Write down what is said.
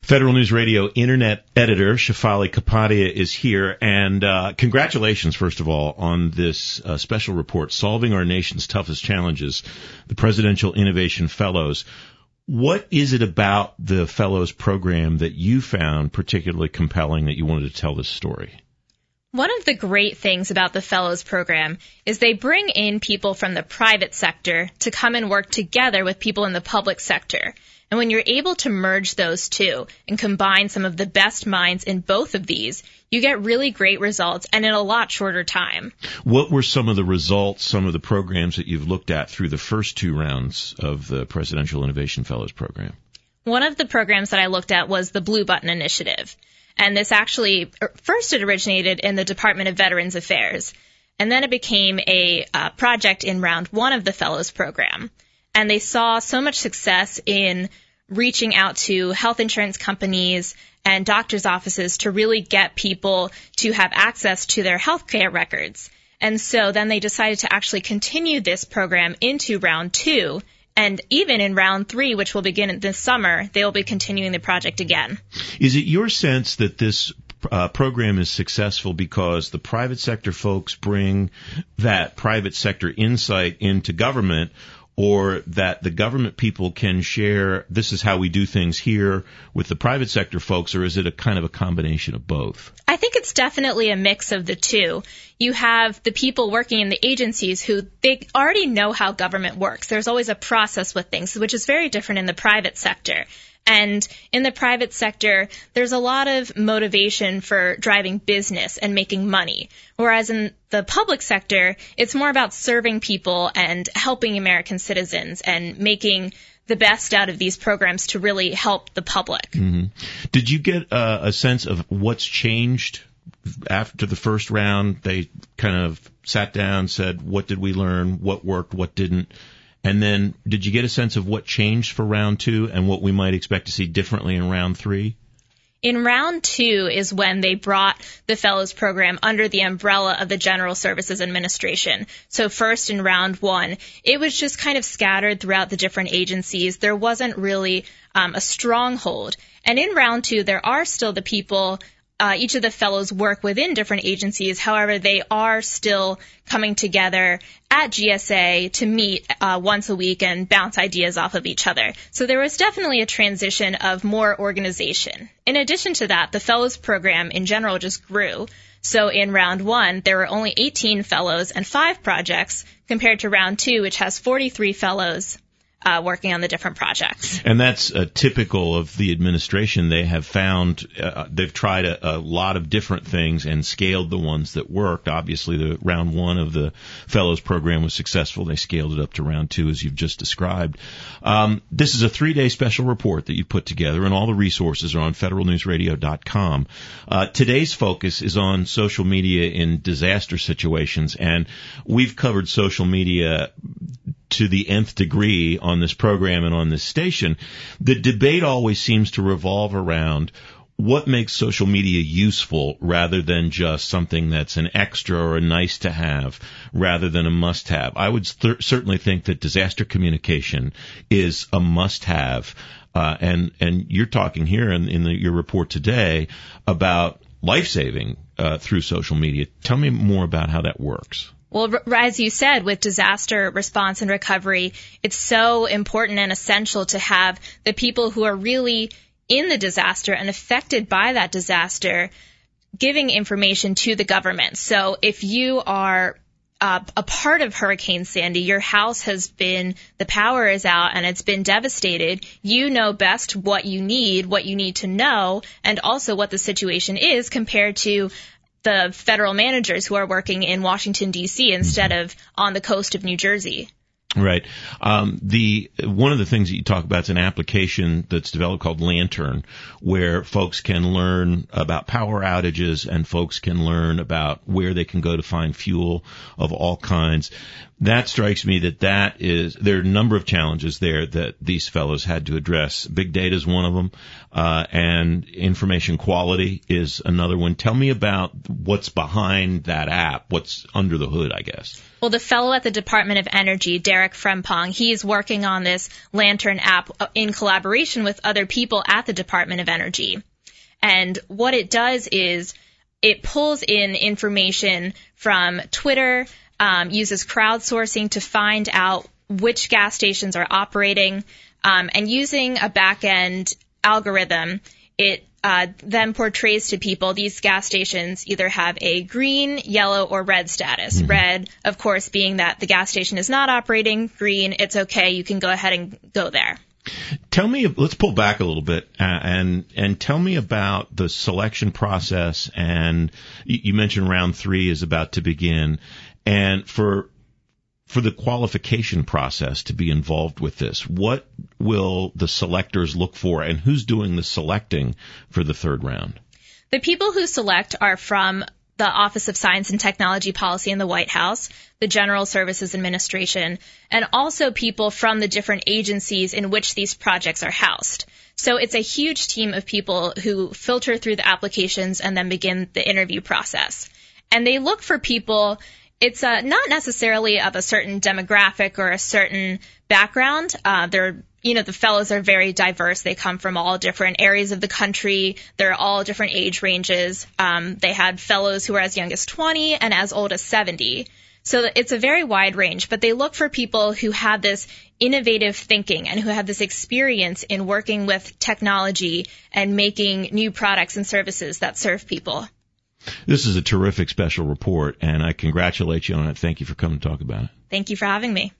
Federal News Radio Internet editor Shefali Kapadia is here, and congratulations, first of all, on this special report, Solving Our Nation's Toughest Challenges, the Presidential Innovation Fellows. What is it about the Fellows program that you found particularly compelling that you wanted to tell this story? One of the great things about the Fellows program is they bring in people from the private sector to come and work together with people in the public sector. And when you're able to merge those two and combine some of the best minds in both of these, you get really great results and in a lot shorter time. What were some of the results, some of the programs that you've looked at through the first two rounds of the Presidential Innovation Fellows program? One of the programs that I looked at was the Blue Button Initiative. And this actually, first it originated in the Department of Veterans Affairs. And then it became a project in round one of the Fellows program. And they saw so much success in reaching out to health insurance companies and doctors' offices to really get people to have access to their health care records. And so then they decided to actually continue this program into round two. And even in round three, which will begin this summer, they will be continuing the project again. Is it your sense that this program is successful because the private sector folks bring that private sector insight into government, or that the government people can share, this is how we do things here with the private sector folks, or is it a kind of a combination of both? I think it's definitely a mix of the two. You have the people working in the agencies who they already know how government works. There's always a process with things, which is very different in the private sector. And in the private sector, there's a lot of motivation for driving business and making money. Whereas in the public sector, it's more about serving people and helping American citizens and making the best out of these programs to really help the public. Mm-hmm. Did you get a sense of what's changed after the first round? They kind of sat down, said, what did we learn, what worked, what didn't? And then did you get a sense of what changed for round two and what we might expect to see differently in round three? In round two is when they brought the Fellows program under the umbrella of the General Services Administration. So first in round one, it was just kind of scattered throughout the different agencies. There wasn't really a stronghold. And in round two, there are still the people, each of the fellows work within different agencies. However, they are still coming together at GSA to meet once a week and bounce ideas off of each other. So there was definitely a transition of more organization. In addition to that, the Fellows program in general just grew. So in round one, there were only 18 fellows and 5 projects compared to round two, which has 43 fellows working on the different projects. And that's typical of the administration. They have found, they've tried a lot of different things and scaled the ones that worked. Obviously, the round one of the Fellows program was successful. They scaled it up to round two, as you've just described. This is a 3-day special report that you put together, and all the resources are on federalnewsradio.com. Today's focus is on social media in disaster situations, and we've covered social media to the nth degree on this program and on this station. The debate always seems to revolve around what makes social media useful rather than just something that's an extra or a nice to have rather than a must have. I would certainly think that disaster communication is a must have. And you're talking here in your report today about life-saving through social media. Tell me more about how that works. Well, as you said, with disaster response and recovery, it's so important and essential to have the people who are really in the disaster and affected by that disaster giving information to the government. So if you are a part of Hurricane Sandy, your house the power is out and it's been devastated, you know best what you need to know, and also what the situation is compared to the federal managers who are working in Washington, D.C. instead of on the coast of New Jersey. Right. One of the things that you talk about is an application that's developed called Lantern, where folks can learn about power outages and folks can learn about where they can go to find fuel of all kinds. That strikes me there are a number of challenges there that these fellows had to address. Big data is one of them, and information quality is another one. Tell me about what's behind that app, what's under the hood, I guess. Well, the fellow at the Department of Energy, Derek Eric Frempong. He's working on this Lantern app in collaboration with other people at the Department of Energy. And what it does is it pulls in information from Twitter, uses crowdsourcing to find out which gas stations are operating, and using a back-end algorithm, it then portrays to people these gas stations either have a green, yellow, or red status. Mm-hmm. Red, of course, being that the gas station is not operating. Green, it's okay. You can go ahead and go there. Tell me, let's pull back a little bit and tell me about the selection process. And you mentioned round 3 is about to begin. And for the qualification process to be involved with this, what will the selectors look for, and who's doing the selecting for the third round? The people who select are from the Office of Science and Technology Policy in the White House, the General Services Administration, and also people from the different agencies in which these projects are housed. So it's a huge team of people who filter through the applications and then begin the interview process. And they look for people. It's not necessarily of a certain demographic or a certain background. The fellows are very diverse. They come from all different areas of the country. They're all different age ranges. They had fellows who are as young as 20 and as old as 70. So it's a very wide range, but they look for people who have this innovative thinking and who have this experience in working with technology and making new products and services that serve people. This is a terrific special report, and I congratulate you on it. Thank you for coming to talk about it. Thank you for having me.